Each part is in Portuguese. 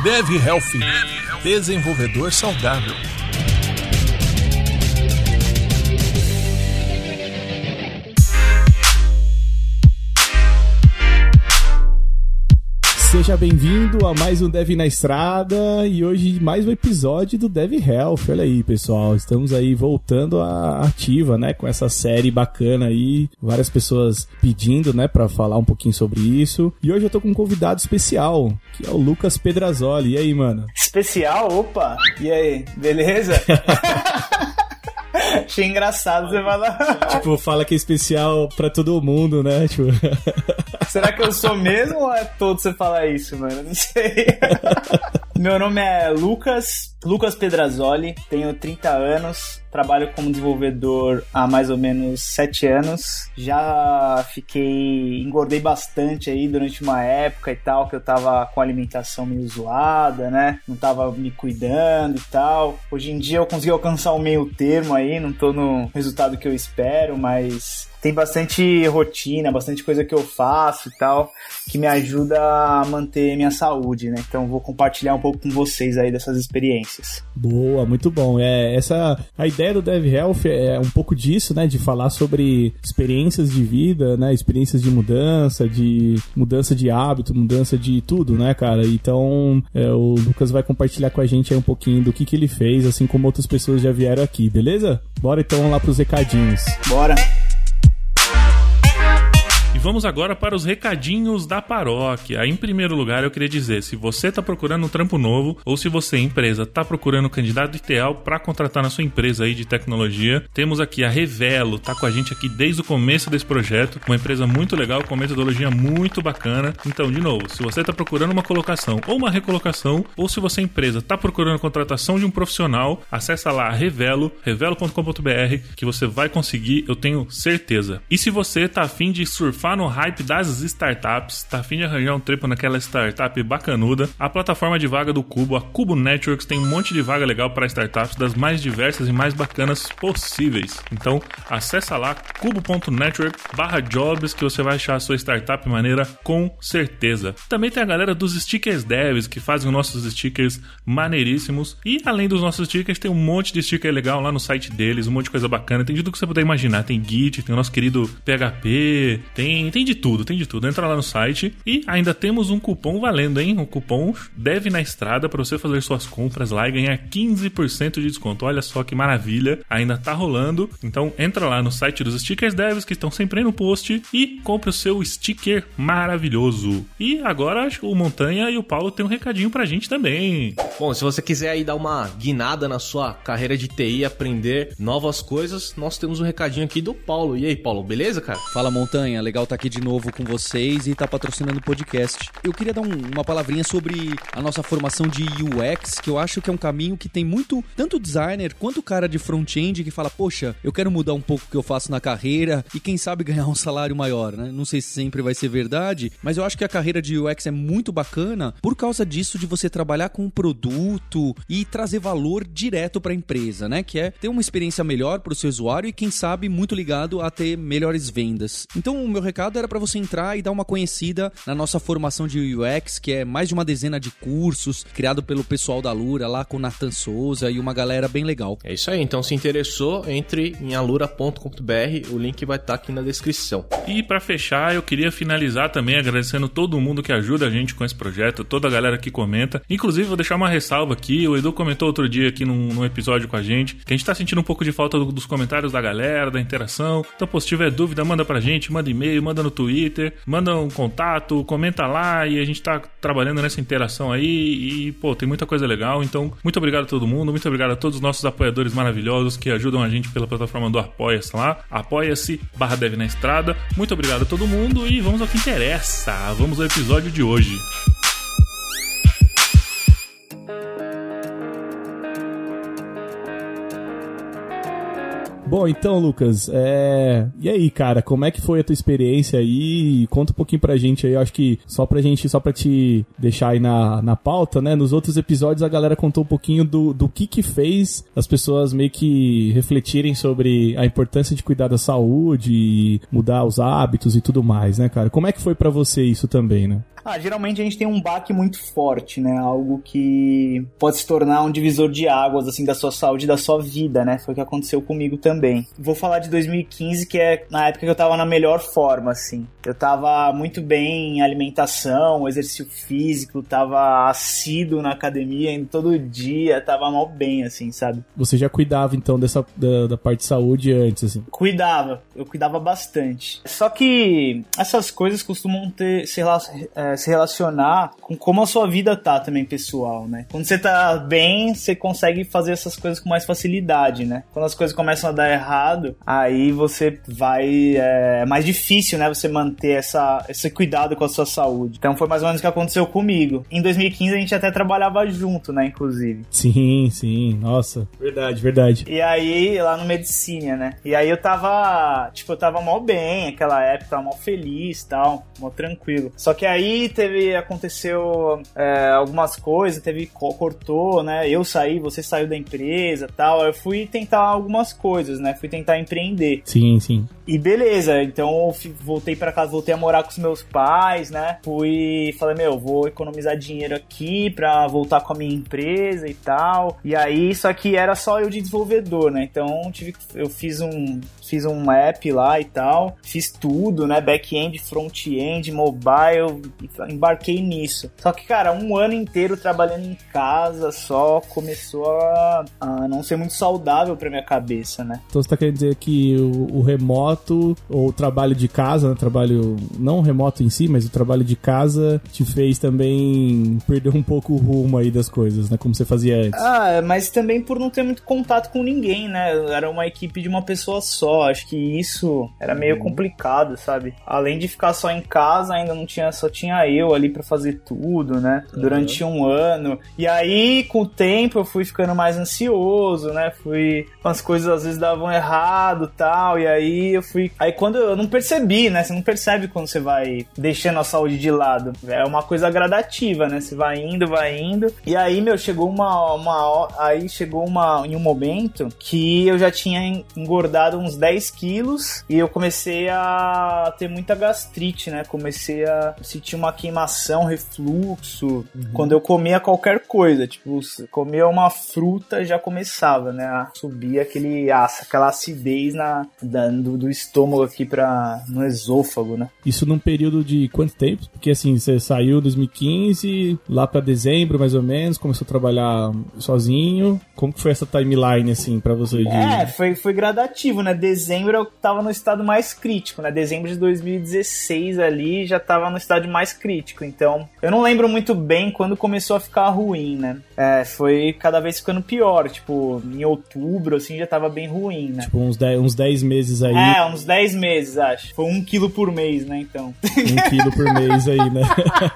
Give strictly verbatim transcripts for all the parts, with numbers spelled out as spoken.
DevHealth, desenvolvedor saudável. Seja bem-vindo a mais um Dev na Estrada e hoje mais um episódio do DevHealth. Olha aí, pessoal, estamos aí voltando à ativa, né, com essa série bacana aí, várias pessoas pedindo, né, pra falar um pouquinho sobre isso. E hoje eu tô com um convidado especial, que é o Lucas Pedrazzoli. E aí, mano? Especial? Opa! E aí, beleza? Achei engraçado você falar. Tipo, fala que é especial pra todo mundo, né? Tipo... Será que eu sou mesmo ou é todo você falar isso, mano? Não sei. Meu nome é Lucas, Lucas Pedrazzoli, tenho trinta anos, trabalho como desenvolvedor há mais ou menos sete anos. Já fiquei, engordei bastante aí durante uma época e tal, que eu tava com a alimentação meio zoada, né? Não tava me cuidando e tal. Hoje em dia eu consegui alcançar o meio termo aí, não tô no resultado que eu espero, mas... tem bastante rotina, bastante coisa que eu faço e tal, que me ajuda a manter minha saúde, né? Então vou compartilhar um pouco com vocês aí dessas experiências. Boa, muito bom. É, essa, a ideia do DevHealth é um pouco disso, né? De falar sobre experiências de vida, né? Experiências de mudança, de mudança de hábito, mudança de tudo, né, cara? Então é, o Lucas vai compartilhar com a gente aí um pouquinho do que, que ele fez, assim como outras pessoas já vieram aqui, beleza? Bora então lá pros recadinhos. Bora! E vamos agora para os recadinhos da paróquia. Em primeiro lugar, eu queria dizer, se você está procurando um trampo novo ou se você, empresa, está procurando um candidato ideal para contratar na sua empresa aí de tecnologia, temos aqui a Revelo, tá com a gente aqui desde o começo desse projeto, uma empresa muito legal, com metodologia muito bacana. Então, de novo, se você está procurando uma colocação ou uma recolocação, ou se você, empresa, está procurando a contratação de um profissional, acessa lá a Revelo, revelo ponto com ponto b r, que você vai conseguir, eu tenho certeza. E se você está a fim de surfar no hype das startups, tá a fim de arranjar um trepo naquela startup bacanuda, a plataforma de vaga do Cubo, a Cubo Networks, tem um monte de vaga legal para startups das mais diversas e mais bacanas possíveis. Então, acessa lá cubo ponto network barra jobs que você vai achar a sua startup maneira com certeza. Também tem a galera dos stickers devs que fazem os nossos stickers maneiríssimos e além dos nossos stickers tem um monte de sticker legal lá no site deles, um monte de coisa bacana, tem tudo que você puder imaginar, tem Git, tem o nosso querido P H P, tem Tem, tem de tudo, tem de tudo. Entra lá no site e ainda temos um cupom valendo, hein? O cupom Dev na Estrada para você fazer suas compras lá e ganhar quinze por cento de desconto. Olha só que maravilha, ainda tá rolando. Então entra lá no site dos Stickers Devs que estão sempre aí no post e compre o seu sticker maravilhoso. E agora acho que o Montanha e o Paulo tem um recadinho pra gente também. Bom, se você quiser aí dar uma guinada na sua carreira de T I e aprender novas coisas, nós temos um recadinho aqui do Paulo. E aí, Paulo, beleza, cara? Fala, Montanha, legal tá aqui de novo com vocês e tá patrocinando o podcast. Eu queria dar um, uma palavrinha sobre a nossa formação de U X, que eu acho que é um caminho que tem muito, tanto designer quanto o cara de front-end que fala, poxa, eu quero mudar um pouco o que eu faço na carreira e quem sabe ganhar um salário maior, né? Não sei se sempre vai ser verdade, mas eu acho que a carreira de U X é muito bacana por causa disso de você trabalhar com um produto e trazer valor direto para a empresa, né? Que é ter uma experiência melhor para o seu usuário e quem sabe muito ligado a ter melhores vendas. Então o meu recado era para você entrar e dar uma conhecida na nossa formação de U X, que é mais de uma dezena de cursos, criado pelo pessoal da Alura, lá com o Nathan Souza e uma galera bem legal. É isso aí, então se interessou, entre em alura ponto com ponto b r, o link vai estar aqui na descrição. E para fechar, eu queria finalizar também agradecendo todo mundo que ajuda a gente com esse projeto, toda a galera que comenta. Inclusive, vou deixar uma ressalva aqui, o Edu comentou outro dia aqui num, num episódio com a gente, que a gente tá sentindo um pouco de falta do, dos comentários da galera, da interação. Então, pô, se tiver dúvida, manda pra gente, manda e-mail, manda no Twitter, manda um contato, comenta lá e a gente tá trabalhando nessa interação aí e, pô, tem muita coisa legal. Então, muito obrigado a todo mundo, muito obrigado a todos os nossos apoiadores maravilhosos que ajudam a gente pela plataforma do Apoia-se lá, apoia-se barra Dev na Estrada. Muito obrigado a todo mundo e vamos ao que interessa. Vamos ao episódio de hoje. Bom, então, Lucas, é... e aí, cara, como é que foi a tua experiência aí? Conta um pouquinho pra gente aí, eu acho que só pra gente, só pra te deixar aí na, na pauta, né? Nos outros episódios a galera contou um pouquinho do, do que que fez as pessoas meio que refletirem sobre a importância de cuidar da saúde e mudar os hábitos e tudo mais, né, cara? Como é que foi pra você isso também, né? Ah, geralmente a gente tem um baque muito forte, né? Algo que pode se tornar um divisor de águas, assim, da sua saúde e da sua vida, né? Foi o que aconteceu comigo também. Vou falar de dois mil e quinze, que é na época que eu tava na melhor forma, assim. Eu tava muito bem em alimentação, exercício físico, tava assíduo na academia, indo todo dia, tava mal bem, assim, sabe? Você já cuidava, então, dessa, da, da parte de saúde antes, assim? Cuidava, eu cuidava bastante. Só que essas coisas costumam ter, se, é, se relacionar com como a sua vida tá também, pessoal, né? Quando você tá bem, você consegue fazer essas coisas com mais facilidade, né? Quando as coisas começam a dar errado, aí você vai... É mais difícil, né? Você manter essa, esse cuidado com a sua saúde. Então foi mais ou menos o que aconteceu comigo. Em dois mil e quinze a gente até trabalhava junto, né? Inclusive. Sim, sim. Nossa. Verdade, verdade. E aí, lá no Medicina, né? E aí eu tava... Tipo, eu tava mal bem naquela época, tava mal feliz e tal. Mal tranquilo. Só que aí teve... Aconteceu é, algumas coisas, teve... Cortou, né? Eu saí, você saiu da empresa e tal. Eu fui tentar algumas coisas, né? Fui tentar empreender. Sim, sim. E beleza, então eu voltei pra casa, voltei a morar com os meus pais, né? Fui, falei, meu, vou economizar dinheiro aqui pra voltar com a minha empresa e tal. E aí, só que era só eu de desenvolvedor, né? Então tive, eu fiz um, fiz um app lá e tal. Fiz tudo, né? Back-end, front-end, mobile. Embarquei nisso. Só que, cara, um ano inteiro trabalhando em casa só começou a, a não ser muito saudável pra minha cabeça, né? Então você tá querendo dizer que o, o remoto ou o trabalho de casa, né? Trabalho não remoto em si, mas o trabalho de casa te fez também perder um pouco o rumo aí das coisas, né? Como você fazia antes. Ah, mas também por não ter muito contato com ninguém, né? Era uma equipe de uma pessoa só. Acho que isso era meio complicado, sabe? Além de ficar só em casa, ainda não tinha, só tinha eu ali pra fazer tudo, né? Durante um ano. E aí, com o tempo, eu fui ficando mais ansioso, né? Fui... As coisas às vezes davam errado e tal. E aí eu fui... Aí quando eu não percebi, né? Você não percebe quando você vai deixando a saúde de lado. É uma coisa gradativa, né? Você vai indo, vai indo. E aí, meu, chegou uma... uma aí chegou uma, em um momento que eu já tinha engordado uns dez quilos e eu comecei a ter muita gastrite, né? Comecei a sentir uma queimação, refluxo. Uhum. Quando eu comia qualquer coisa. Tipo, comia uma fruta, já começava, né? A subir aquele, aquela acidez na, da, do, do estômago aqui pra, no esôfago, né? Isso num período de quanto tempo? Porque assim, você saiu em dois mil e quinze, lá pra dezembro mais ou menos, começou a trabalhar sozinho. Como que foi essa timeline, assim, pra você? De... É, foi, foi gradativo, né? Dezembro eu tava no estado mais crítico, né? Dezembro de dois mil e dezesseis ali já tava no estado mais crítico. Então, eu não lembro muito bem quando começou a ficar ruim, né? É, foi cada vez ficando pior. Tipo, em outubro, assim, já tava bem ruim, né? Tipo, uns dez, uns dez meses aí. É, uns dez meses, acho. Foi um quilo por mês, né, então. Um quilo por mês aí, né?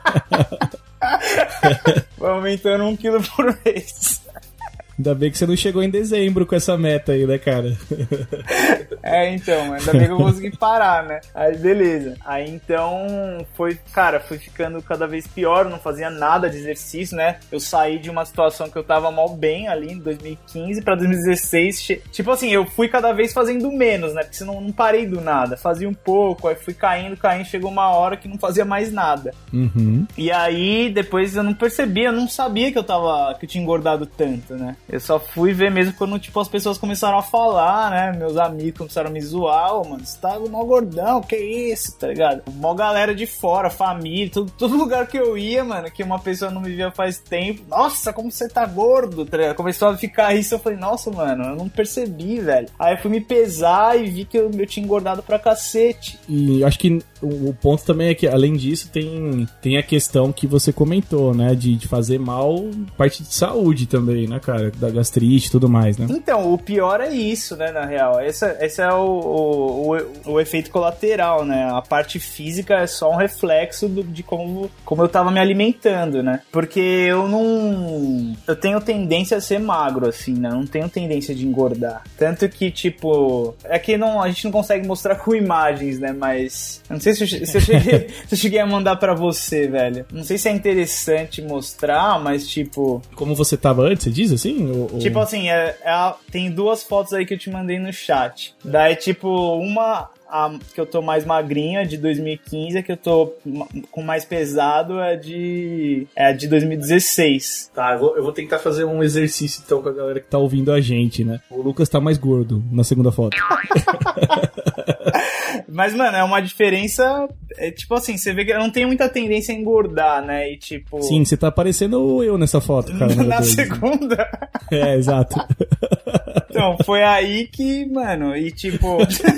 Foi aumentando um quilo por mês. Ainda bem que você não chegou em dezembro com essa meta aí, né, cara? É, então, ainda bem que eu consegui parar, né? Aí, beleza. Aí, então, foi, cara, foi ficando cada vez pior, eu não fazia nada de exercício, né? Eu saí de uma situação que eu tava mal bem ali em dois mil e quinze pra dois mil e dezesseis. Che... Tipo assim, eu fui cada vez fazendo menos, né? Porque senão não parei do nada. Fazia um pouco, aí fui caindo, caindo, chegou uma hora que não fazia mais nada. Uhum. E aí, depois eu não percebia, eu não sabia que eu tava, que eu tinha engordado tanto, né? Eu só fui ver mesmo quando, tipo, as pessoas começaram a falar, né? Meus amigos começaram a me zoar. Ô, mano, você tá mó gordão, que isso, tá ligado? Mó galera de fora, família, todo, todo lugar que eu ia, mano, que uma pessoa não me via faz tempo. Nossa, como você tá gordo, tá ligado? Começou a ficar isso, eu falei, nossa, mano, eu não percebi, velho. Aí eu fui me pesar e vi que eu, eu tinha engordado pra cacete. E acho que o, o ponto também é que, além disso, tem, tem a questão que você comentou, né? De, de fazer mal, parte de saúde também, né, cara? Da gastrite e tudo mais, né? Então, o pior é isso, né, na real. Esse, esse é o, o, o, o efeito colateral, né? A parte física é só um reflexo do, de como, como eu tava me alimentando, né? Porque eu não... Eu tenho tendência a ser magro, assim, né? Eu não tenho tendência de engordar. Tanto que, tipo... É que não, a gente não consegue mostrar com imagens, né? Mas... Eu não sei se eu, se eu, cheguei, se eu cheguei a mandar pra você, velho. Não sei se é interessante mostrar, mas, tipo... Como você tava antes, você diz assim? Ou, ou... Tipo assim, é, é a, tem duas fotos aí que eu te mandei no chat. Daí, tipo, uma... a que eu tô mais magrinho é de dois mil e quinze, a que eu tô com mais pesado é de, é de dois mil e dezesseis. Tá, eu vou, eu vou tentar fazer um exercício então com a galera que tá ouvindo a gente, né? O Lucas tá mais gordo na segunda foto. Mas, mano, é uma diferença. É, tipo assim, você vê que eu não tenho muita tendência a engordar, né? E tipo. Sim, você tá parecendo eu nessa foto, cara. Na segunda? É, exato. Então, foi aí que, mano, e tipo.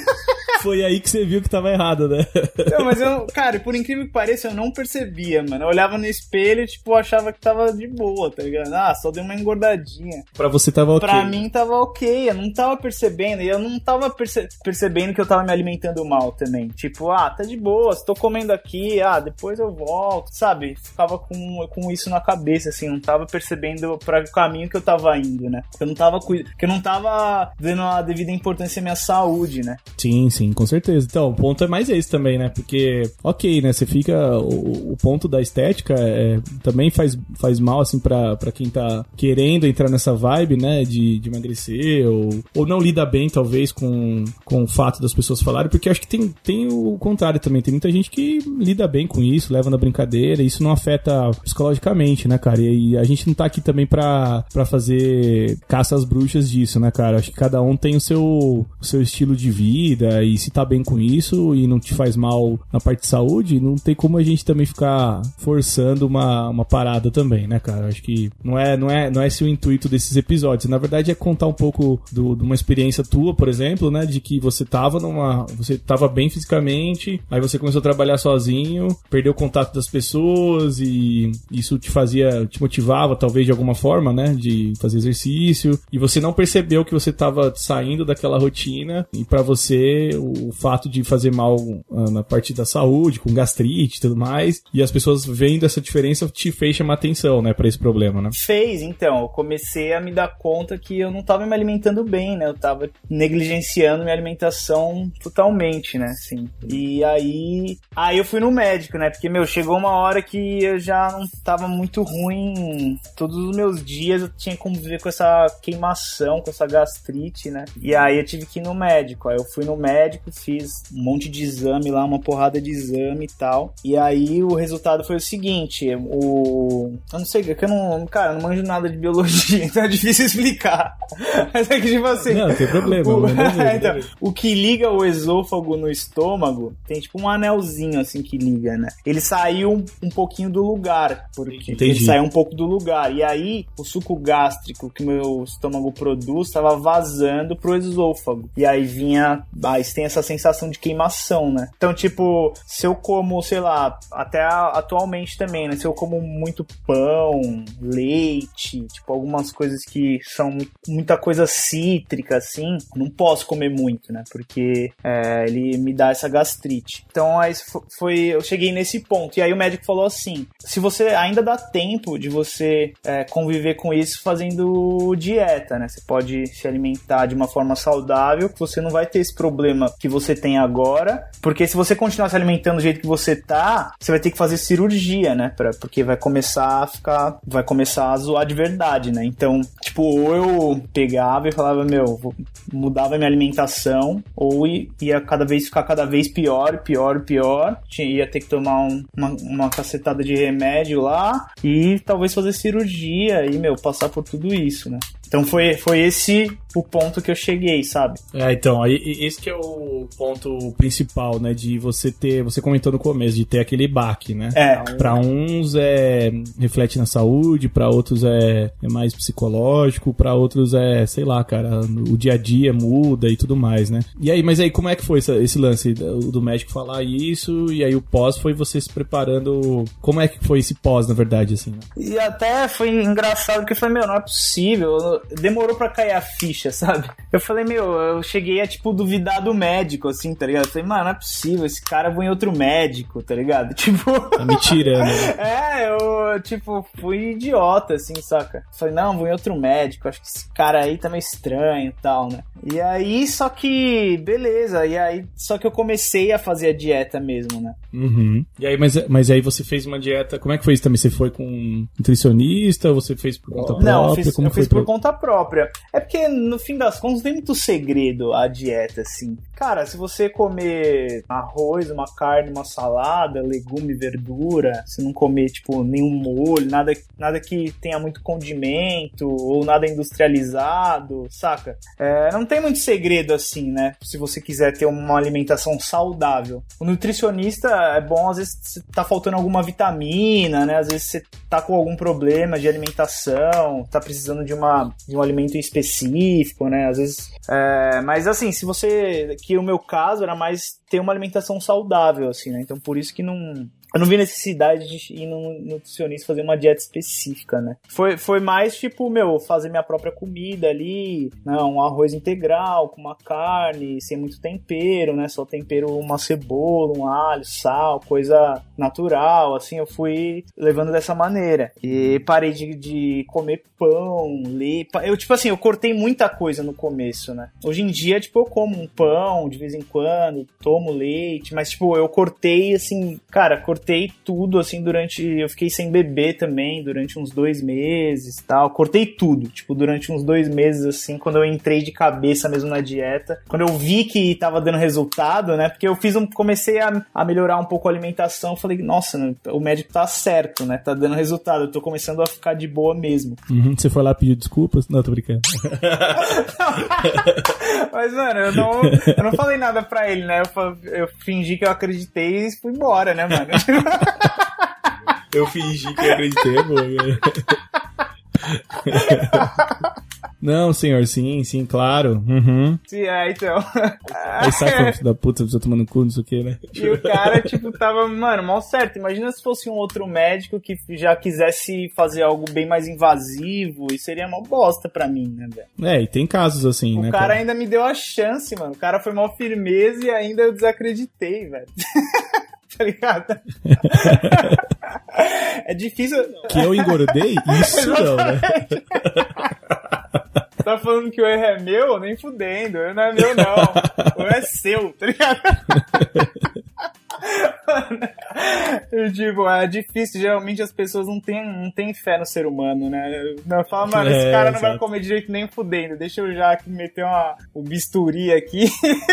Foi aí que você viu que tava errado, né? Não, mas eu, cara, por incrível que pareça, eu não percebia, mano. Eu olhava no espelho e, tipo, achava que tava de boa, tá ligado? Ah, só deu uma engordadinha. Pra você tava ok. Pra mim tava ok, eu não tava percebendo. E eu não tava perce- percebendo que eu tava me alimentando mal também. Tipo, ah, tá de boa, tô comendo aqui, ah, depois eu volto, sabe? Ficava com, com isso na cabeça, assim, não tava percebendo pra o caminho que eu tava indo, né? Eu não tava, que eu não tava dando a devida importância à minha saúde, né? Sim, sim. Com certeza. Então, o ponto é mais esse também, né? Porque, ok, né? Você fica... O, o ponto da estética é, também faz, faz mal, assim, pra, pra quem tá querendo entrar nessa vibe, né? De, de emagrecer ou, ou não lida bem, talvez, com, com o fato das pessoas falarem. Porque acho que tem, tem o contrário também. Tem muita gente que lida bem com isso, leva na brincadeira. E isso não afeta psicologicamente, né, cara? E, e a gente não tá aqui também pra, pra fazer caça às bruxas disso, né, cara? Acho que cada um tem o seu, o seu estilo de vida e se tá bem com isso e não te faz mal na parte de saúde, não tem como a gente também ficar forçando uma, uma parada também, né, cara? Acho que não é, não, é, não é esse o intuito desses episódios. Na verdade é contar um pouco do, de uma experiência tua, por exemplo, né, de que você tava numa... você tava bem fisicamente, aí você começou a trabalhar sozinho, perdeu o contato das pessoas e isso te fazia, te motivava talvez de alguma forma, né, de fazer exercício, e você não percebeu que você tava saindo daquela rotina e pra você o fato de fazer mal uh, na parte da saúde, com gastrite e tudo mais, e as pessoas vendo essa diferença te fez chamar atenção, né, pra esse problema, né? Fez, então, eu comecei a me dar conta que eu não tava me alimentando bem, né, eu tava negligenciando minha alimentação totalmente, né, assim, e aí, aí eu fui no médico, né, porque, meu, chegou uma hora que eu já não tava muito ruim, todos os meus dias eu tinha que conviver com essa queimação, com essa gastrite, né, e aí eu tive que ir no médico, aí eu fui no médico, fiz um monte de exame lá, uma porrada de exame e tal. E aí o resultado foi o seguinte, o... eu não sei, é que eu não... Cara, eu não manjo nada de biologia, então é difícil explicar. Mas é que tipo assim... Não, não tem problema. O... Não ver, então, o que liga o esôfago no estômago, tem tipo um anelzinho assim que liga, né? Ele saiu um, um pouquinho do lugar, porque Entendi. ele saiu um pouco do lugar. E aí, o suco gástrico que meu estômago produz estava vazando pro esôfago. E aí vinha... Aí tem essa sensação de queimação, né? Então, tipo, se eu como, sei lá, até atualmente também, né? Se eu como muito pão, leite, tipo, algumas coisas que são muita coisa cítrica, assim, não posso comer muito, né? Porque é, ele me dá essa gastrite. Então, aí foi, eu cheguei nesse ponto. E aí o médico falou assim, se você ainda dá tempo de você é, conviver com isso fazendo dieta, né? Você pode se alimentar de uma forma saudável, que você não vai ter esse problema que você tem agora, porque se você continuar se alimentando do jeito que você tá, você vai ter que fazer cirurgia, né, pra, porque vai começar a ficar, vai começar a zoar de verdade, né, então, tipo, ou eu pegava e falava, meu, vou, mudava minha alimentação, ou ia cada vez ficar cada vez pior, pior, pior, tinha, ia ter que tomar um, uma, uma cacetada de remédio lá, e talvez fazer cirurgia, e, meu, passar por tudo isso, né. Então foi, foi esse o ponto que eu cheguei, sabe? É, então, aí, esse que é o ponto principal, né, de você ter, você comentou no começo, de ter aquele baque, né? É. Pra uns é, reflete na saúde, pra outros é, é mais psicológico, pra outros é, sei lá, cara, o dia a dia muda e tudo mais, né? E aí, mas aí, como é que foi esse, esse lance do, do médico falar isso, e aí o pós foi você se preparando, como é que foi esse pós, na verdade, assim, né? E até foi engraçado, porque eu falei, meu, não é possível, demorou pra cair a ficha, sabe? Eu falei, meu, eu cheguei a, tipo, duvidar do médico, assim, tá ligado? Eu falei, mano, não é possível, esse cara vai em outro médico, tá ligado? Tipo... Tá me tirando. É, eu, tipo, fui idiota, assim, saca? Eu falei, não, vou em outro médico, acho que esse cara aí tá meio estranho e tal, né? E aí, só que, beleza, e aí, só que eu comecei a fazer a dieta mesmo, né? Uhum. E aí, mas, mas aí você fez uma dieta, como é que foi isso também? Você foi com um nutricionista, você fez por conta própria? Não, eu fiz, como eu foi fiz por pra... conta própria. É porque, no fim das contas, não tem muito segredo a dieta, assim. Cara, se você comer arroz, uma carne, uma salada, legume, verdura, se não comer, tipo, nenhum molho, nada, nada que tenha muito condimento, ou nada industrializado, saca? É, não tem muito segredo, assim, né? Se você quiser ter uma alimentação saudável. O nutricionista é bom, às vezes, se tá faltando alguma vitamina, né? Às vezes você tá com algum problema de alimentação, tá precisando de, uma, de um alimento específico, né? Às vezes... É, mas, assim, se você... Que o meu caso era mais ter uma alimentação saudável, assim, né? Então, por isso que não... Eu não vi necessidade de ir num nutricionista fazer uma dieta específica, né? Foi, foi mais, tipo, meu, fazer minha própria comida ali, né? Um arroz integral com uma carne, sem muito tempero, né? Só tempero, uma cebola, um alho, sal, coisa natural, assim. Eu fui levando dessa maneira. E parei de, de comer pão, leite... Eu, tipo assim, eu cortei muita coisa no começo, né? Hoje em dia, tipo, eu como um pão de vez em quando, tomo leite, mas, tipo, eu cortei, assim, cara, cortei Cortei tudo, assim, durante... Eu fiquei sem beber também, durante uns dois meses e tal. Cortei tudo, tipo, durante uns dois meses, assim, quando eu entrei de cabeça mesmo na dieta. Quando eu vi que tava dando resultado, né? Porque eu fiz um... Comecei a, a melhorar um pouco a alimentação. Falei, nossa, né, o médico tá certo, né? Tá dando resultado. Eu tô começando a ficar de boa mesmo. Uhum, você foi lá pedir desculpas? Não, tô brincando. Mas, mano, eu não, eu não falei nada pra ele, né? Eu, eu fingi que eu acreditei e fui embora, né, mano? Eu fingi que eu acreditei, amor. Não, senhor, sim, sim, claro. Uhum. Sim, é, então. Aí sai como filho da puta, você tomando cu, não sei o que, né? E o cara, tipo, tava, mano, mal certo. Imagina se fosse um outro médico que já quisesse fazer algo bem mais invasivo, e seria uma bosta pra mim, né, velho? É, e tem casos assim, o né? O cara, cara ainda me deu a chance, mano. O cara foi mal firmeza e ainda eu desacreditei, velho. Tá ligado? É difícil. Que eu engordei? Isso não, né? Tá falando que o erro é meu? Nem fudendo. O erro não é meu, não. O erro é seu, tá ligado? Eu digo, é difícil. Geralmente as pessoas não têm, não têm fé no ser humano, né? Não, fala, mano, esse cara não é, vai comer direito nem fudendo. Deixa eu já meter uma, o bisturi aqui.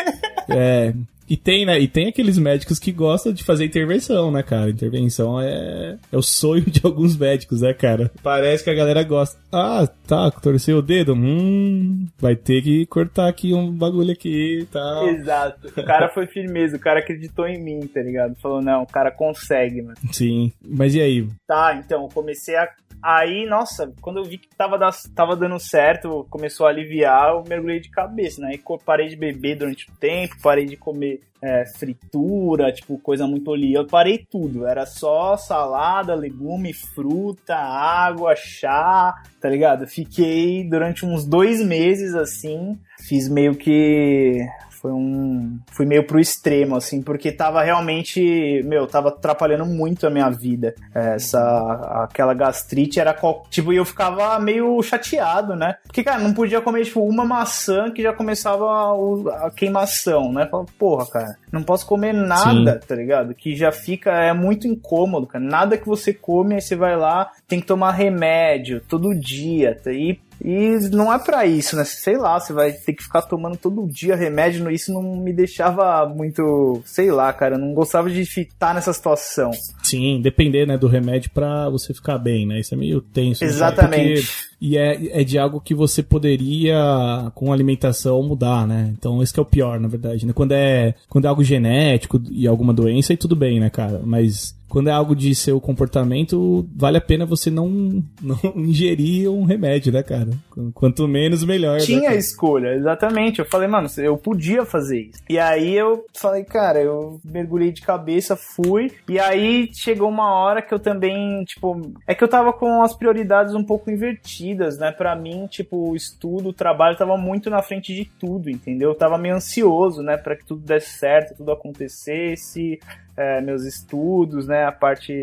É. E tem, né? E tem aqueles médicos que gostam de fazer intervenção, né, cara? Intervenção é, é o sonho de alguns médicos, né, cara? Parece que a galera gosta. Ah, tá, torceu o dedo? Hum, vai ter que cortar aqui um bagulho aqui e tal. Exato. O cara foi firmeza, o cara acreditou em mim, tá ligado? Falou, não, o cara consegue, mano. Sim. Mas e aí? Tá, então, eu comecei a... Aí, nossa, quando eu vi que tava, da... tava dando certo, começou a aliviar, eu mergulhei de cabeça, né? Aí parei de beber durante o tempo, parei de comer é, fritura, tipo, coisa muito oleosa. Eu parei tudo, era só salada, legume, fruta, água, chá, tá ligado? Fiquei durante uns dois meses, assim, fiz meio que... Foi um... Fui meio pro extremo, assim, porque tava realmente... Meu, tava atrapalhando muito a minha vida. Essa... Aquela gastrite era... Qual, tipo, e eu ficava meio chateado, né? Porque, cara, não podia comer, tipo, uma maçã que já começava a, a queimação, né? Falava, porra, cara, não posso comer nada, Sim. tá ligado? Que já fica... É muito incômodo, cara. Nada que você come, aí você vai lá, tem que tomar remédio todo dia, tá? E... E não é pra isso, né? Sei lá, você vai ter que ficar tomando todo dia remédio. Isso não me deixava muito... Sei lá, cara. Eu não gostava de estar nessa situação. Sim, depender, né, do remédio pra você ficar bem, né? Isso é meio tenso. Exatamente. Né? Porque, e é, é de algo que você poderia, com alimentação, mudar, né? Então esse que é o pior, na verdade, né? Quando é, quando é algo genético e alguma doença, aí tudo bem, né, cara? Mas... Quando é algo de seu comportamento, vale a pena você não, não ingerir um remédio, né, cara? Quanto menos, melhor. Tinha né, escolha, exatamente. Eu falei, mano, eu podia fazer isso. E aí eu falei, cara, eu mergulhei de cabeça, fui. E aí chegou uma hora que eu também, tipo... É que eu tava com as prioridades um pouco invertidas, né? Pra mim, tipo, o estudo, o trabalho tava muito na frente de tudo, entendeu? Eu tava meio ansioso, né? Pra que tudo desse certo, tudo acontecesse... É, meus estudos, né, a parte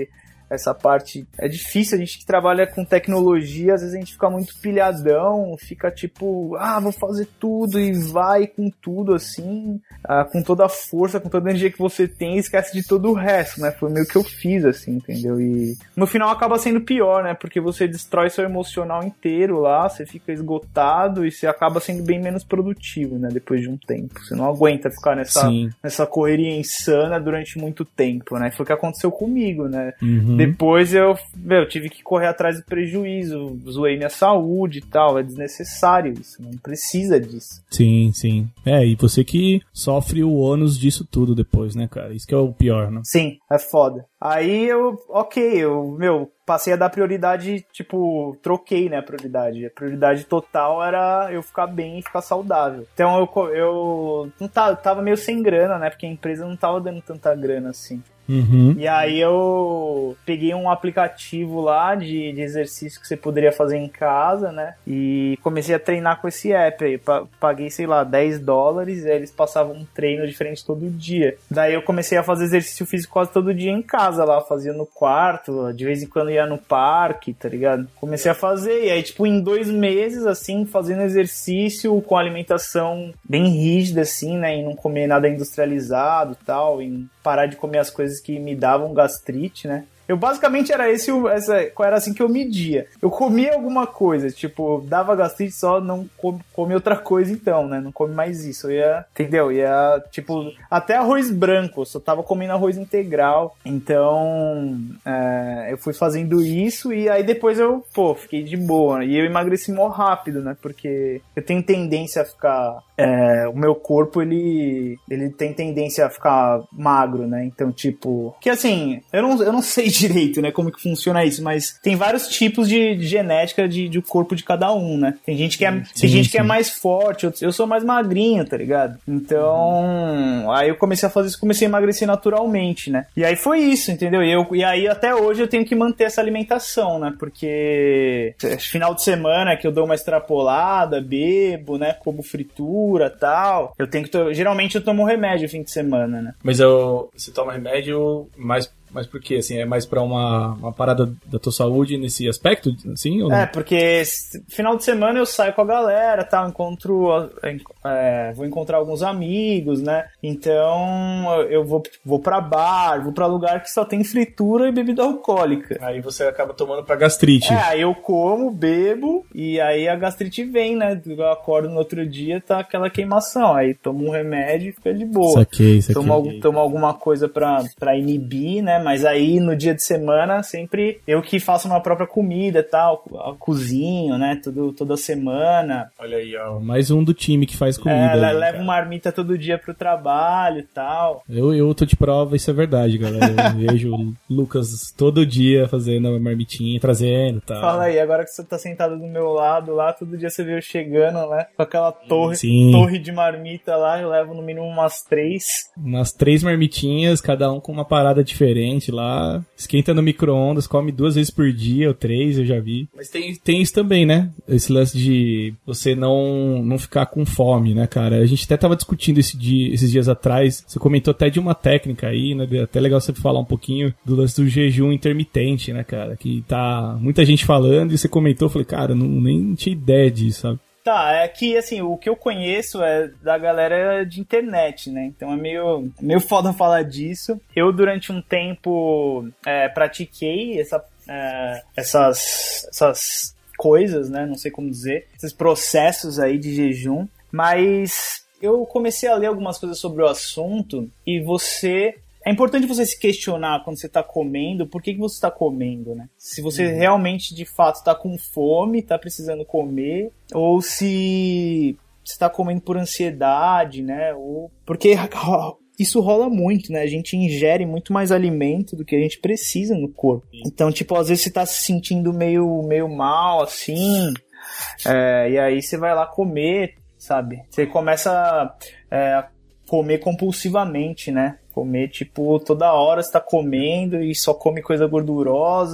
essa parte é difícil, a gente que trabalha com tecnologia, às vezes a gente fica muito pilhadão, fica tipo, ah, vou fazer tudo e vai com tudo assim, ah, com toda a força, com toda a energia que você tem e esquece de todo o resto, né? Foi meio que eu fiz, assim, entendeu? E no final acaba sendo pior, né? Porque você destrói seu emocional inteiro lá, você fica esgotado e você acaba sendo bem menos produtivo, né? Depois de um tempo. Você não aguenta ficar nessa, nessa correria insana durante muito tempo, né? Foi o que aconteceu comigo, né? Uhum. Depois eu, meu, tive que correr atrás do prejuízo, zoei minha saúde e tal, é desnecessário isso, não precisa disso. Sim, sim. É, e você que sofre o ônus disso tudo depois, né, cara? Isso que é o pior, né? Sim, é foda. Aí eu, ok, eu, meu, passei a dar prioridade, tipo, troquei, né, a prioridade. A prioridade total era eu ficar bem e ficar saudável. Então eu, eu não tava, tava meio sem grana, né, porque a empresa não tava dando tanta grana assim. Uhum. E aí eu peguei um aplicativo lá de, de exercício que você poderia fazer em casa, né? E comecei a treinar com esse app aí. Paguei, sei lá, dez dólares e aí eles passavam um treino diferente todo dia. Daí eu comecei a fazer exercício físico quase todo dia em casa lá. Fazia no quarto, de vez em quando ia no parque, tá ligado? Comecei a fazer e aí, tipo, em dois meses, assim, fazendo exercício com alimentação bem rígida, assim, né? E não comer nada industrializado e tal, em parar de comer as coisas que me davam gastrite, né? Eu basicamente era esse, essa, era assim que eu media. Eu comia alguma coisa, tipo, dava gastrite, só não come, come outra coisa então, né? Não come mais isso. Eu ia, entendeu? Eu ia, tipo, até arroz branco, eu só tava comendo arroz integral. Então, é, eu fui fazendo isso e aí depois eu, pô, fiquei de boa. E eu emagreci mó rápido, né? Porque eu tenho tendência a ficar... É, o meu corpo, ele, ele tem tendência a ficar magro, né? Então, tipo... Que assim, eu não, eu não sei direito, né, como que funciona isso, mas tem vários tipos de, de genética de, de corpo de cada um, né? Tem gente que é, sim, tem gente sim. que é mais forte, eu, eu sou mais magrinho, tá ligado? Então, uhum. aí eu comecei a fazer isso, comecei a emagrecer naturalmente, né? E aí foi isso, entendeu? E, eu, e aí até hoje eu tenho que manter essa alimentação, né? Porque final de semana que eu dou uma extrapolada, bebo, né? Como fritura e tal. Eu tenho que... To... Geralmente eu tomo remédio no fim de semana, né? Mas eu, você toma remédio mais... Mas por quê? Assim, é mais pra uma, uma parada da tua saúde nesse aspecto, assim, ou não? É, porque final de semana eu saio com a galera, tá? Encontro, é, vou encontrar alguns amigos, né? Então eu vou, vou pra bar, vou pra lugar que só tem fritura e bebida alcoólica. Aí você acaba tomando pra gastrite. É, aí eu como, bebo e aí a gastrite vem, né? Eu acordo no outro dia, tá aquela queimação. Aí tomo um remédio e fica de boa. Saquei, saquei. Tomo, tomo alguma coisa pra, pra inibir, né? Mas aí no dia de semana sempre eu que faço minha própria comida e tal, cozinho, né, Tudo, toda semana. Olha aí, ó, mais um do time que faz comida. É, aí, levo cara. marmita todo dia pro trabalho e tal. Eu, eu tô de prova, isso é verdade, galera. Eu vejo o Lucas todo dia fazendo a marmitinha, trazendo e tal. Fala aí, agora que você tá sentado do meu lado lá, todo dia você vê eu chegando, né, com aquela torre, Sim. torre de marmita lá, eu levo no mínimo umas três. Umas três marmitinhas, cada um com uma parada diferente lá, esquenta no micro-ondas, come duas vezes por dia, ou três, eu já vi. Mas tem, tem isso também, né? Esse lance de você não, não ficar com fome, né, cara? A gente até tava discutindo esse dia, esses dias atrás, você comentou até de uma técnica aí, né? Até legal você falar um pouquinho do lance do jejum intermitente, né, cara? Que tá muita gente falando e você comentou, eu falei, cara, não, nem tinha ideia disso, sabe? Tá, é que, assim, o que eu conheço é da galera de internet, né? Então é meio, meio foda falar disso. Eu, durante um tempo, é, pratiquei essa, é, essas, essas coisas, né? Não sei como dizer. Esses processos aí de jejum. Mas eu comecei a ler algumas coisas sobre o assunto e você... É importante você se questionar quando você está comendo, por que, que você está comendo, né? Se você uhum. realmente, de fato, está com fome, está precisando comer, ou se você está comendo por ansiedade, né? Ou... Porque isso rola muito, né? A gente ingere muito mais alimento do que a gente precisa no corpo. Então, tipo, às vezes você está se sentindo meio, meio mal, assim, é, e aí você vai lá comer, sabe? Você começa é, a comer compulsivamente, né? Comer, tipo, toda hora você tá comendo e só come coisa gordurosa.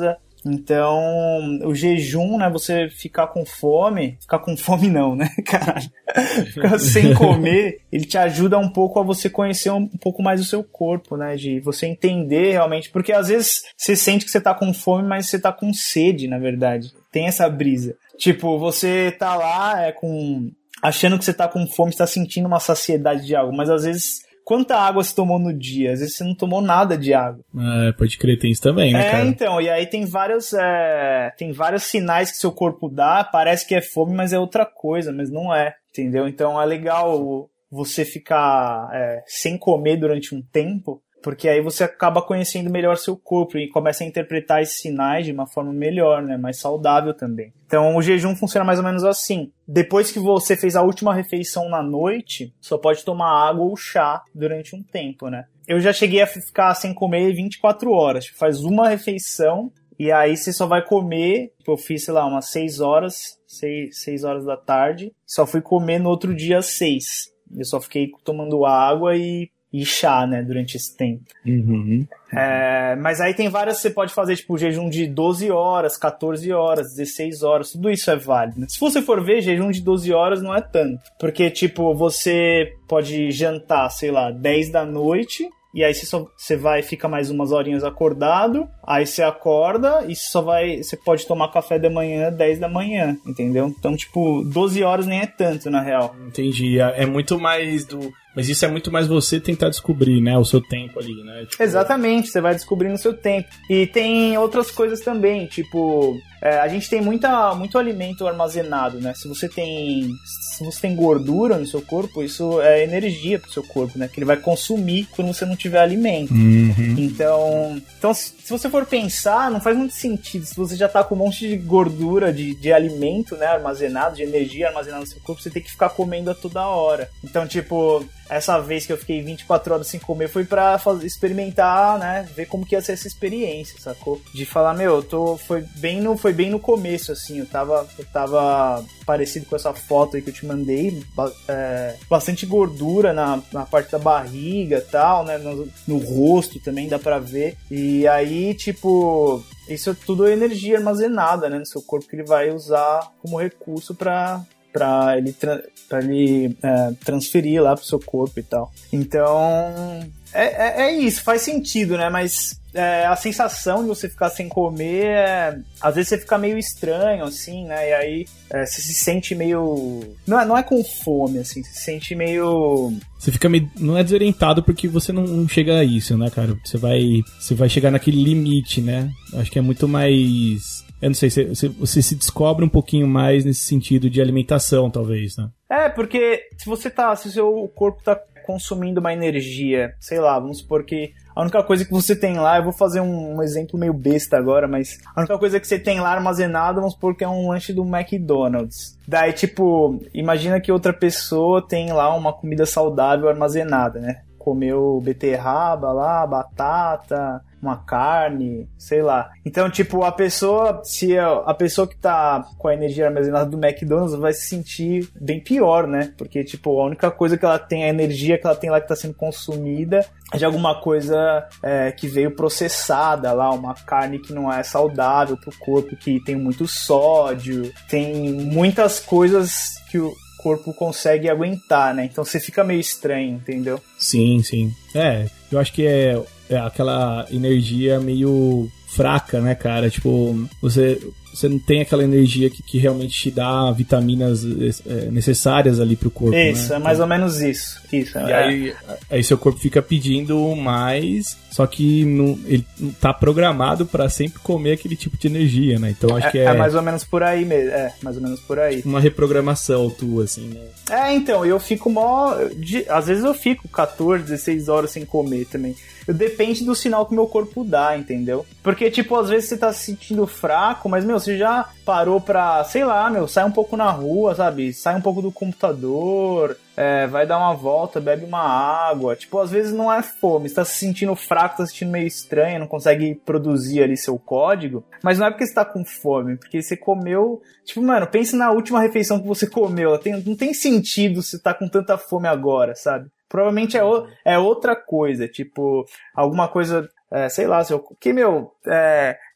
Então, o jejum, né, você ficar com fome, ficar com fome não, né, caralho, ficar sem comer, ele te ajuda um pouco a você conhecer um, um pouco mais o seu corpo, né, de você entender realmente, porque às vezes você sente que você tá com fome, mas você tá com sede, na verdade, tem essa brisa. Tipo, você tá lá é, com, achando que você tá com fome, você tá sentindo uma saciedade de algo, mas às vezes... Quanta água você tomou no dia? Às vezes você não tomou nada de água. É, pode crer, tem isso também, né, é, cara? É, então, e aí tem vários, é, tem vários sinais que seu corpo dá, parece que é fome, mas é outra coisa, mas não é, entendeu? Então é legal você ficar é, sem comer durante um tempo, porque aí você acaba conhecendo melhor seu corpo e começa a interpretar esses sinais de uma forma melhor, né? Mais saudável também. Então o jejum funciona mais ou menos assim. Depois que você fez a última refeição na noite, só pode tomar água ou chá durante um tempo, né? Eu já cheguei a ficar sem comer vinte e quatro horas. Faz uma refeição e aí você só vai comer. Eu fiz, sei lá, umas seis horas, seis horas da tarde. Só fui comer no outro dia às seis. Eu só fiquei tomando água e e chá, né, durante esse tempo. Uhum. É, mas aí tem várias, você pode fazer, tipo, jejum de doze horas, catorze horas, dezesseis horas, tudo isso é válido, né? Se você for ver, jejum de doze horas não é tanto, porque, tipo, você pode jantar, sei lá, dez da noite, e aí você, só, você vai, fica mais umas horinhas acordado, aí você acorda e só vai, você pode tomar café da manhã dez da manhã, entendeu? Então, tipo, doze horas nem é tanto, na real. Entendi, é muito mais do... Mas isso é muito mais você tentar descobrir, né, o seu tempo ali, né? Tipo... Exatamente, você vai descobrindo o seu tempo. E tem outras coisas também, tipo... É, a gente tem muita, muito alimento armazenado, né? Se você tem se você tem gordura no seu corpo, isso é energia pro seu corpo, né? Que ele vai consumir quando você não tiver alimento. Uhum. Então, então, se você for pensar, não faz muito sentido. Se você já tá com um monte de gordura, de, de alimento, né, armazenado, de energia armazenada no seu corpo, você tem que ficar comendo a toda hora. Então, tipo... Essa vez que eu fiquei vinte e quatro horas sem comer foi pra fazer, experimentar, né? Ver como que ia ser essa experiência, sacou? De falar, meu, eu tô, foi, bem no, foi bem no começo, assim. Eu tava, eu tava parecido com essa foto aí que eu te mandei. É, bastante gordura na, na parte da barriga e tal, né? No, no rosto também dá pra ver. E aí, tipo... Isso é tudo energia armazenada, né? No seu corpo que ele vai usar como recurso pra... pra ele, tra- pra ele é, transferir lá pro seu corpo e tal. Então, é, é, é isso, faz sentido, né? Mas é, a sensação de você ficar sem comer, é, às vezes você fica meio estranho, assim, né? E aí é, você se sente meio... Não é, não é com fome, assim, você se sente meio... Você fica meio... Não é desorientado porque você não chega a isso, né, cara? Você vai, você vai chegar naquele limite, né? Acho que é muito mais... Eu não sei, você, você se descobre um pouquinho mais nesse sentido de alimentação, talvez, né? É, porque se você tá, se o seu corpo tá consumindo uma energia, sei lá, vamos supor que a única coisa que você tem lá, eu vou fazer um, um exemplo meio besta agora, mas a única coisa que você tem lá armazenada, vamos supor que é um lanche do McDonald's. Daí, tipo, imagina que outra pessoa tem lá uma comida saudável armazenada, né? Comeu beterraba lá, batata, uma carne, sei lá. Então, tipo, a pessoa, se a pessoa que tá com a energia armazenada do McDonald's vai se sentir bem pior, né? Porque, tipo, a única coisa que ela tem, a energia que ela tem lá que tá sendo consumida é de alguma coisa é, que veio processada lá, uma carne que não é saudável pro corpo, que tem muito sódio, tem muitas coisas que o corpo consegue aguentar, né? Então você fica meio estranho, entendeu? Sim, sim. É, eu acho que é, é aquela energia meio fraca, né, cara? Tipo, você, você não tem aquela energia que, que realmente te dá vitaminas é, necessárias ali pro corpo, isso, né? é mais ou menos isso. isso e é. aí, aí seu corpo fica pedindo mais, só que não, ele não tá programado pra sempre comer aquele tipo de energia, né? Então acho é, que é... É mais ou menos por aí mesmo, é, mais ou menos por aí. Uma reprogramação tua, assim, né? É, então, eu fico mó... De, às vezes eu fico quatorze, dezesseis horas sem comer também. Eu, depende do sinal que o meu corpo dá, entendeu? Porque, tipo, às vezes você tá se sentindo fraco, mas, meu, você já parou pra, sei lá, meu, sai um pouco na rua, sabe? Sai um pouco do computador, é, vai dar uma volta, bebe uma água. Tipo, às vezes não é fome, você tá se sentindo fraco, tá se sentindo meio estranho, não consegue produzir ali seu código, mas não é porque você tá com fome, porque você comeu... Tipo, mano, pense na última refeição que você comeu, tem, não tem sentido você tá com tanta fome agora, sabe? Provavelmente é, o, é outra coisa, tipo, alguma coisa, é, sei lá, seu, que, meu, é,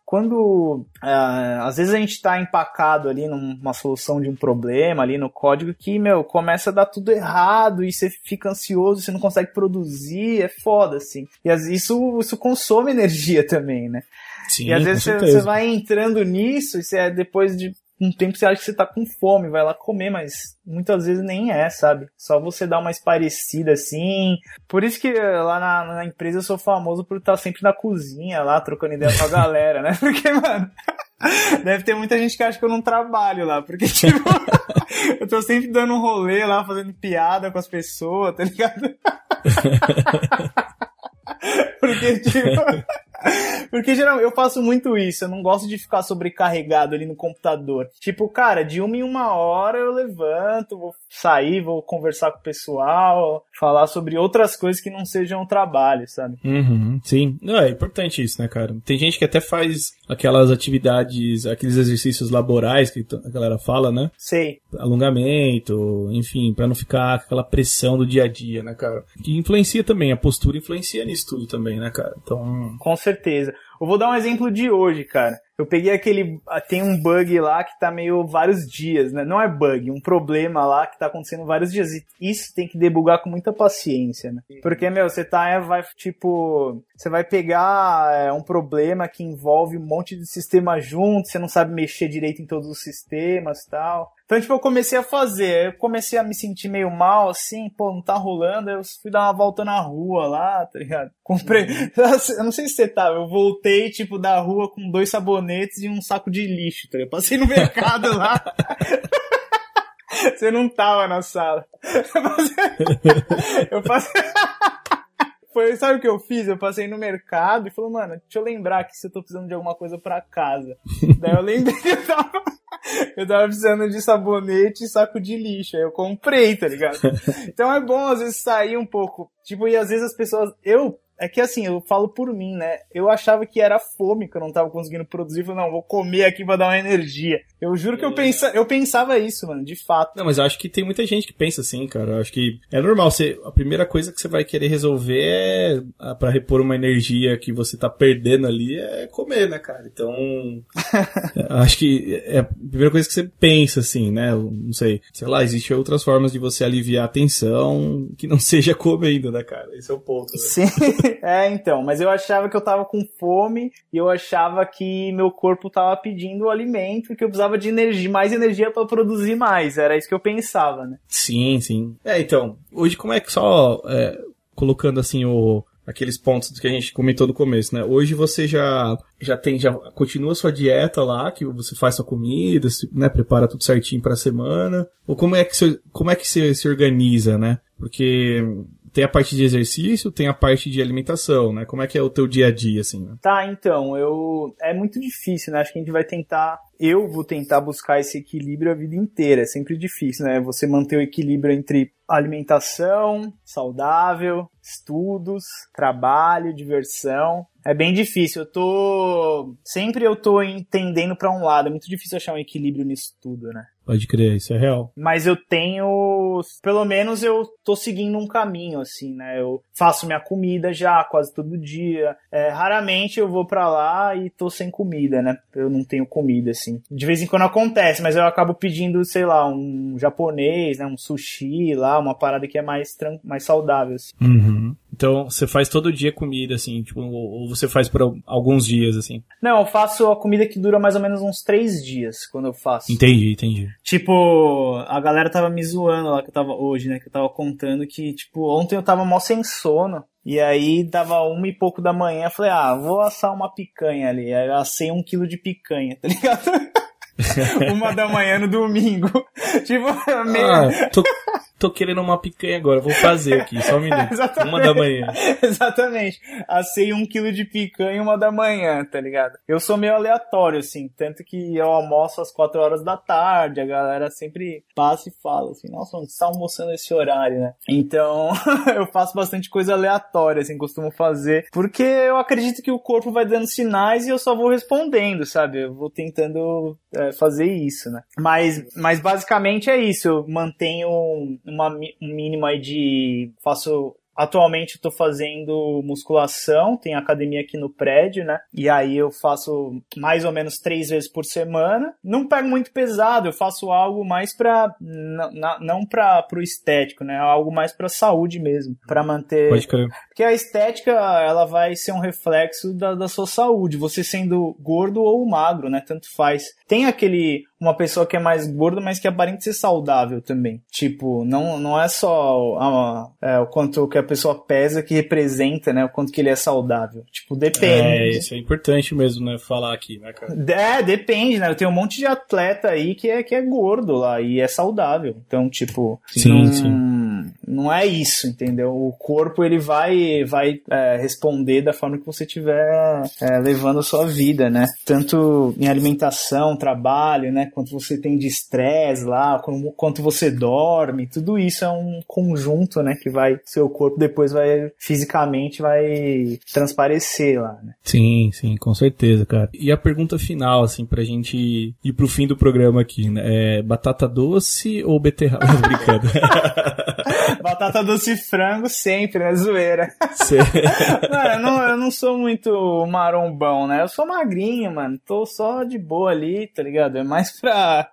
quando uh, às vezes a gente tá empacado ali numa solução de um problema ali no código que, meu, começa a dar tudo errado e você fica ansioso, você não consegue produzir, é foda, assim. E às vezes isso, isso consome energia também, né? Sim, e às vezes você, você vai entrando nisso e você, depois de um tempo você acha que você tá com fome, vai lá comer, mas muitas vezes nem é, sabe? Só você dar uma esparecida assim. Por isso que lá na, na empresa eu sou famoso por estar sempre na cozinha lá, trocando ideia com a galera, né? Porque, mano, deve ter muita gente que acha que eu não trabalho lá, porque, tipo, eu tô sempre dando um rolê lá, fazendo piada com as pessoas, tá ligado? Porque, tipo... Porque, geralmente, eu faço muito isso, eu não gosto de ficar sobrecarregado ali no computador. Tipo, cara, de uma em uma hora eu levanto, vou sair, vou conversar com o pessoal, falar sobre outras coisas que não sejam o trabalho, sabe? Uhum, sim. Não, é importante isso, né, cara? Tem gente que até faz aquelas atividades, aqueles exercícios laborais que a galera fala, né? Sei. Alongamento, enfim, pra não ficar com aquela pressão do dia a dia, né, cara? Que influencia também, a postura influencia nisso tudo também, né, cara? Então... Com certeza. Eu vou dar um exemplo de hoje, cara. Eu peguei aquele... Tem um bug lá que tá meio vários dias, né? Não é bug, um problema lá que tá acontecendo vários dias. E isso tem que debugar com muita paciência, né? Porque, meu, você tá... Vai, tipo... Você vai pegar é, um problema que envolve um monte de sistema junto, você não sabe mexer direito em todos os sistemas e tal. Então, tipo, eu comecei a fazer. Eu comecei a me sentir meio mal, assim, pô, não tá rolando. Aí eu fui dar uma volta na rua lá, tá ligado? Comprei... Eu não sei se você tava. Eu voltei, tipo, da rua com dois sabonetes e um saco de lixo, tá ligado? Eu passei no mercado lá. Você não tava na sala. Eu passei... Eu passei... Foi, sabe o que eu fiz? Eu passei no mercado e falei, mano, deixa eu lembrar que se eu tô precisando de alguma coisa pra casa. Daí eu lembrei que eu tava, eu tava precisando de sabonete e saco de lixo. Aí eu comprei, tá ligado? Então é bom às vezes sair um pouco. Tipo, e às vezes as pessoas... Eu... É que assim, eu falo por mim, né? Eu achava que era fome que eu não tava conseguindo produzir. Falei, não, vou comer aqui pra dar uma energia. Eu juro que eu, pensa, eu pensava isso, mano, de fato. Não, mas eu acho que tem muita gente que pensa assim, cara. Eu acho que é normal. Você, a primeira coisa que você vai querer resolver é, pra repor uma energia que você tá perdendo ali, é comer, né, cara? Então, acho que é a primeira coisa que você pensa, assim, né? Eu não sei, sei lá, existem outras formas de você aliviar a tensão que não seja comendo, né, cara? Esse é o ponto, né? Sim. É, então, mas eu achava que eu tava com fome e eu achava que meu corpo tava pedindo o alimento e que eu precisava de energia, mais energia pra produzir mais. Era isso que eu pensava, né? Sim, sim. É, então, hoje como é que só, é, colocando assim o... aqueles pontos que a gente comentou no começo, né? Hoje você já, já tem, já continua a sua dieta lá, que você faz sua comida, né? Prepara tudo certinho pra semana. Ou como é que você, como é que você se organiza, né? Porque tem a parte de exercício, tem a parte de alimentação, né? Como é que é o teu dia a dia, assim, né? Tá, então, eu... É muito difícil, né? Acho que a gente vai tentar... Eu vou tentar buscar esse equilíbrio a vida inteira. É sempre difícil, né? Você manter o equilíbrio entre alimentação, saudável, estudos, trabalho, diversão. É bem difícil. Eu tô... Sempre eu tô entendendo pra um lado. É muito difícil achar um equilíbrio nisso tudo, né? Pode crer, isso é real. Mas eu tenho... Pelo menos eu tô seguindo um caminho, assim, né? Eu faço minha comida já quase todo dia. É, raramente eu vou pra lá e tô sem comida, né? Eu não tenho comida, assim. De vez em quando acontece, mas eu acabo pedindo, sei lá, um japonês, né? Um sushi lá, uma parada que é mais, tran... mais saudável, assim. Uhum. Então, você faz todo dia comida, assim, tipo, ou você faz por alguns dias, assim? Não, eu faço a comida que dura mais ou menos uns três dias, quando eu faço. Entendi, entendi. Tipo, a galera tava me zoando lá, que eu tava hoje, né, que eu tava contando que, tipo, ontem eu tava mó sem sono, e aí dava uma e pouco da manhã, eu falei, ah, vou assar uma picanha ali, aí eu assei um quilo de picanha, tá ligado? Uma da manhã no domingo. Tipo, meio... Ah, tô, tô querendo uma picanha agora, vou fazer aqui, só um minuto. Uma da manhã. Exatamente. Assei um quilo de picanha uma da manhã, tá ligado? Eu sou meio aleatório, assim, tanto que eu almoço às quatro horas da tarde, a galera sempre passa e fala assim, nossa, onde você tá almoçando esse horário, né? Então, eu faço bastante coisa aleatória, assim, costumo fazer, porque eu acredito que o corpo vai dando sinais e eu só vou respondendo, sabe? Eu vou tentando... É, fazer isso, né? Mas, mas basicamente é isso. Eu mantenho uma, um mínimo aí de... Faço atualmente eu tô fazendo musculação, tem academia aqui no prédio, né? E aí eu faço mais ou menos três vezes por semana. Não pego muito pesado, eu faço algo mais pra, n- n- não pra, pro estético, né? Algo mais pra saúde mesmo, pra manter... Pode crer. Porque a estética, ela vai ser um reflexo da, da sua saúde, você sendo gordo ou magro, né? Tanto faz. Tem aquele... uma pessoa que é mais gorda, mas que aparenta ser saudável também. Tipo, não, não é só a, é, o quanto que a pessoa pesa que representa, né? O quanto que ele é saudável. Tipo, depende. É, isso é importante mesmo, né? Falar aqui, né, cara? É, depende, né? Eu tenho um monte de atleta aí que é, que é gordo lá e é saudável. Então, tipo... Sim, não, sim. não é isso, entendeu? O corpo, ele vai, vai é, responder da forma que você estiver é, levando a sua vida, né? Tanto em alimentação, trabalho, né? Quanto você tem de estresse lá, como, quanto você dorme, tudo isso é um conjunto, né? Que vai, seu corpo depois vai, fisicamente vai transparecer lá, né? Sim, sim, com certeza, cara. E a pergunta final, assim, pra gente ir pro fim do programa aqui, né? É batata doce ou beterraba? Não, brincando. Batata doce e frango sempre, né? Zoeira. Cê... Mano, eu não, eu não sou muito marombão, né? Eu sou magrinho, mano. Tô só de boa ali, tá ligado? É mais pra...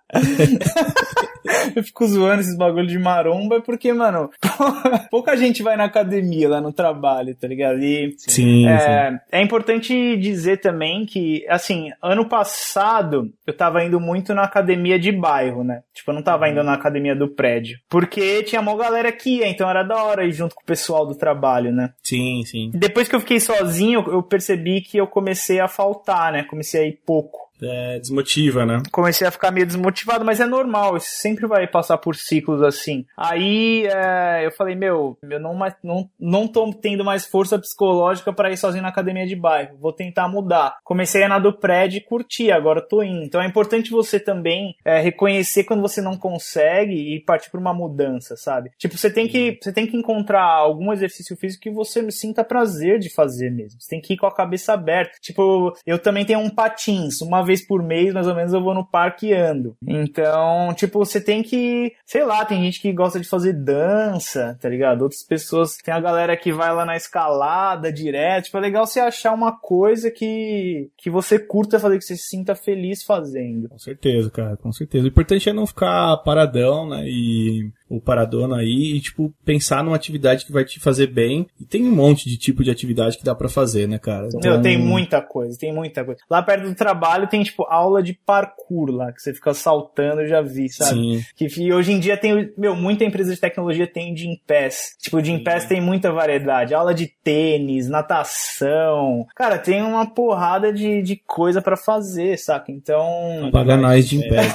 Eu fico zoando esses bagulho de maromba porque, mano, pouca gente vai na academia lá no trabalho, tá ligado? E Sim, é, sim. é importante dizer também que, assim, ano passado eu tava indo muito na academia de bairro, né? Tipo, eu não tava indo na academia do prédio. Porque tinha mó galera que ia, então era da hora ir junto com o pessoal do trabalho, né? Sim, sim. Depois que eu fiquei sozinho, eu percebi que eu comecei a faltar, né? Comecei a ir pouco. É, desmotiva, né? Comecei a ficar meio desmotivado, mas é normal, isso sempre vai passar por ciclos assim. Aí é, eu falei, meu, eu não, mais, não, não tô tendo mais força psicológica pra ir sozinho na academia de bairro, vou tentar mudar. Comecei a ir na do prédio e curti, agora tô indo. Então é importante você também é, reconhecer quando você não consegue e partir pra uma mudança, sabe? Tipo, você tem que, você tem que encontrar algum exercício físico que você sinta prazer de fazer mesmo. Você tem que ir com a cabeça aberta. Tipo, eu também tenho um patins, uma vez por mês, mais ou menos, eu vou no parque e ando. Então, tipo, você tem que, sei lá, tem gente que gosta de fazer dança, tá ligado? Outras pessoas, tem a galera que vai lá na escalada direto, tipo, é legal você achar uma coisa que, que você curta fazer, que você se sinta feliz fazendo. Com certeza, cara, com certeza. O importante é não ficar paradão, né, e o paradona aí, e, tipo, pensar numa atividade que vai te fazer bem. E tem um monte de tipo de atividade que dá pra fazer, né, cara? Então... Meu, tem muita coisa, tem muita coisa. Lá perto do trabalho tem, tipo, aula de parkour lá, que você fica saltando, eu já vi, sabe? Sim. Que hoje em dia tem, meu, muita empresa de tecnologia tem Gym Pass. Tipo, o Gym Pass tem muita variedade. Aula de tênis, natação. Cara, tem uma porrada de, de coisa pra fazer, saca? Então... Paga nós de pé.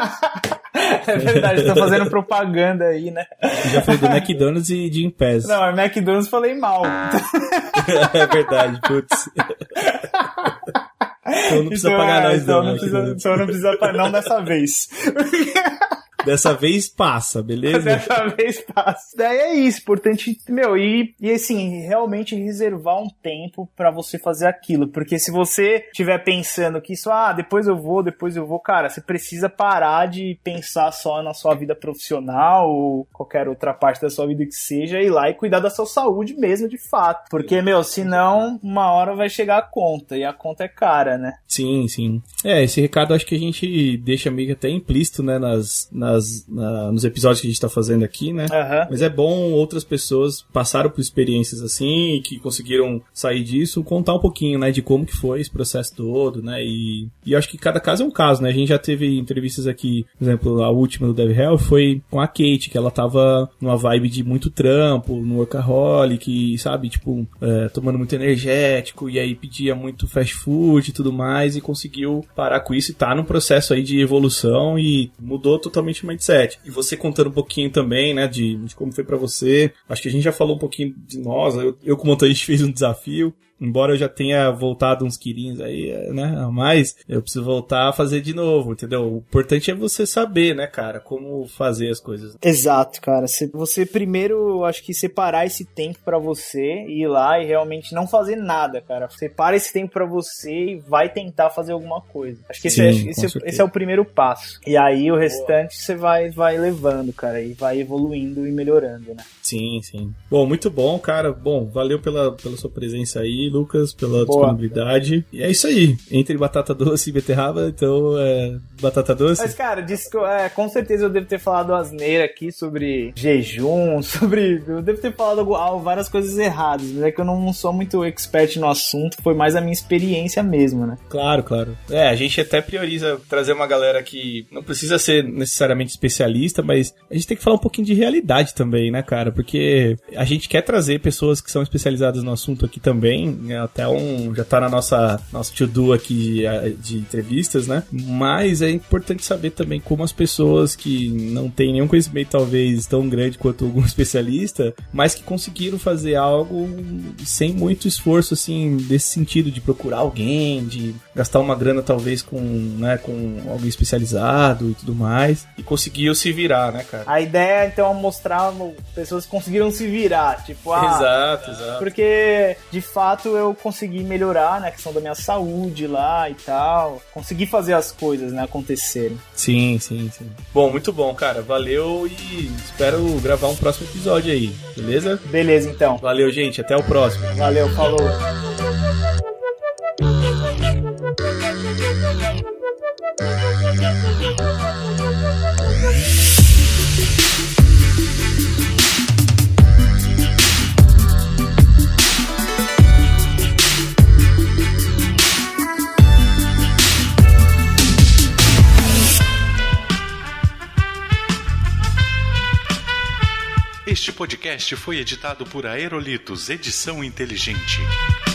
É verdade, tô fazendo propaganda aí, né? Já falei do McDonald's e de Pass. Não, mas McDonald's falei mal. É verdade, putz. Então não precisa então, pagar é, nós, então não. não. Precisa, então não precisa pagar, não dessa vez. Dessa vez passa, beleza? Dessa vez passa. Daí é isso, importante, meu, e, e assim, realmente reservar um tempo pra você fazer aquilo, porque se você estiver pensando que isso, ah, depois eu vou, depois eu vou, cara, você precisa parar de pensar só na sua vida profissional ou qualquer outra parte da sua vida que seja, ir lá e cuidar da sua saúde mesmo, de fato, porque, meu, senão uma hora vai chegar a conta, e a conta é cara, né? Sim, sim. É, esse recado acho que a gente deixa meio que até implícito, né, nas... nas Nas, na, nos episódios que a gente tá fazendo aqui, né? Uhum. Mas é bom outras pessoas passaram por experiências assim, que conseguiram sair disso, contar um pouquinho, né, de como que foi esse processo todo, né? E, e acho que cada caso é um caso, né? A gente já teve entrevistas aqui, por exemplo, a última do Dev Hell foi com a Kate, que ela tava numa vibe de muito trampo, no workaholic, sabe? Tipo, é, tomando muito energético, e aí pedia muito fast food e tudo mais, e conseguiu parar com isso e tá num processo aí de evolução e mudou totalmente o mindset. E você contando um pouquinho também, né, de, de como foi pra você. Acho que a gente já falou um pouquinho de nós. Eu, eu como motorista, fiz um desafio. embora eu já tenha voltado uns quilinhos aí, né, a mais, eu preciso voltar a fazer de novo, entendeu? O importante é você saber, né, cara, como fazer as coisas. Exato, cara. Você primeiro, acho que separar esse tempo pra você, ir lá e realmente não fazer nada, cara. Separa esse tempo pra você e vai tentar fazer alguma coisa. Acho que esse, Sim, é, esse, esse é o primeiro passo. E aí o restante você vai, vai levando, cara, e vai evoluindo e melhorando, né? Sim, sim. Bom, muito bom, cara. Bom, valeu pela, pela sua presença aí, Lucas, pela Boa. disponibilidade. E é isso aí. Entre batata doce e beterraba, então é batata doce. Mas, cara, disse que, é, com certeza eu devo ter falado asneira aqui sobre jejum, sobre... Eu devo ter falado várias coisas erradas, mas é que eu não sou muito expert no assunto, foi mais a minha experiência mesmo, né? Claro, claro. É, a gente até prioriza trazer uma galera que não precisa ser necessariamente especialista, mas a gente tem que falar um pouquinho de realidade também, né, cara? Porque a gente quer trazer pessoas que são especializadas no assunto aqui também, né? Até um... já tá na nossa, nossa to-do aqui de, de entrevistas, né? Mas é importante saber também como as pessoas que não têm nenhum conhecimento talvez tão grande quanto algum especialista, mas que conseguiram fazer algo sem muito esforço, assim, desse sentido de procurar alguém, de gastar uma grana talvez com, né, com alguém especializado e tudo mais, e conseguiu se virar, né, cara? A ideia, então, é mostrar pessoas que conseguiram se virar, tipo, ah... Exato, exato. Porque, de fato, eu consegui melhorar, né, a questão da minha saúde lá e tal, consegui fazer as coisas, né, acontecerem. Sim, sim, sim. Bom, muito bom, cara. Valeu e espero gravar um próximo episódio aí, beleza? Beleza, então. Valeu, gente. Até o próximo. Valeu, falou. Este podcast foi editado por Aerolitos Edição Inteligente.